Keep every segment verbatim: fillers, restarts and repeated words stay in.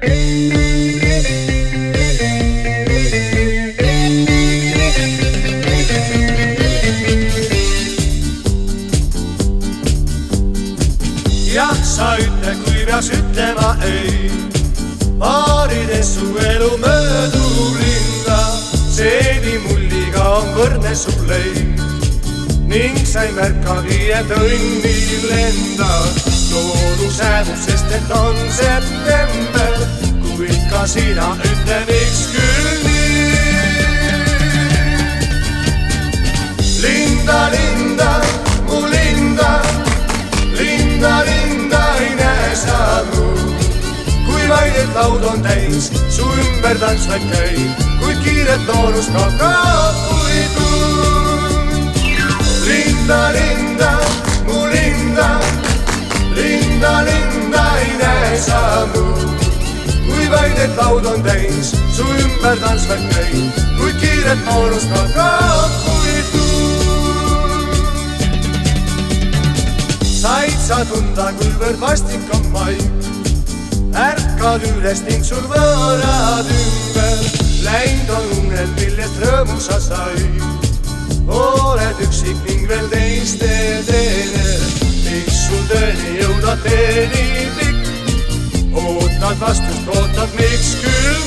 Jah, sa ütle, kui peaks ütlema ei. Paarides su elu möödub linda, seedi mulliga on võrdne sul ei. Ning sa ei märkagi, et õnni lendad loodusäädus, sest et on september, kuid ka sina ütle miks küll nii. Linda, linda, mu linda, linda, linda ei näe sa mu. Kui vaid et laud on täis, su ümber tantsvaid käib, kuid kiiret noorust kakkab kui tund. Linda, linda, mu linda, linda, linda ei näe sa mu. Kui vaid et laud on täis, su ümber tantsvaid käib, kuid kiiret noorust kakkab kui tund. Said sa tunda, kuivõrd vastik on maik, ärkad üles ning sul võõrad ümber, läinud on uned, millest rõõmu sa said. Oled üksik ning veel teiste teene, miks sul tõeni jõuda teeni pikk. Ootad vastust, ootad miks küll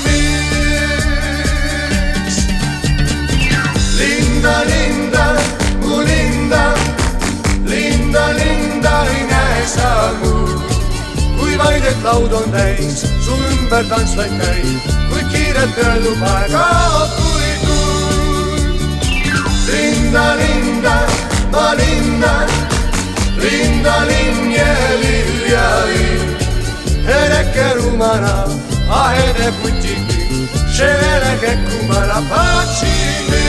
miks. Linda, linda, mu linda, linda, linda ei näe sa mu. Kui vaid et laud on täis, su ümber tantsvaid käib, kuid kiiret öeldub aega kui tund. Linda, linda, ma linna, linda, linn ja lilja linn. Eleke rumana, ahede putiki, šeleke kumana pačini.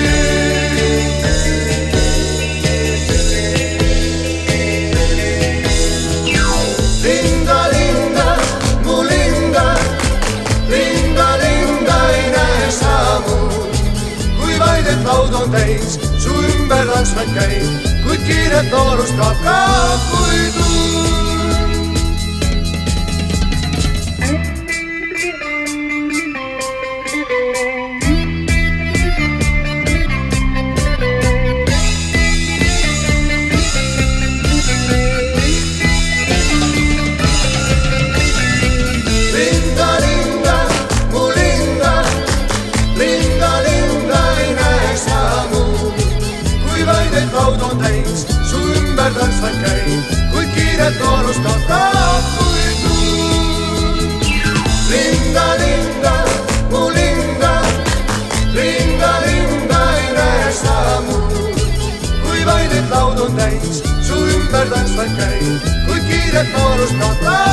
Linda, linda, mu linda, linda, linda ei näe sa mu. Kui vaid et laud on täis, su ümber tantsvaid käib, kuid kiiret noorust kakkab kui tund. Su ümber tantsvaid käib, kuid kiiret noorust kakkab kui tund. Linda, linda, mu linda, linda, linda ei näe sa mu. Kui vaid et laud on täis, su ümber tantsvaid käib, kuid kiiret noorust kakkab.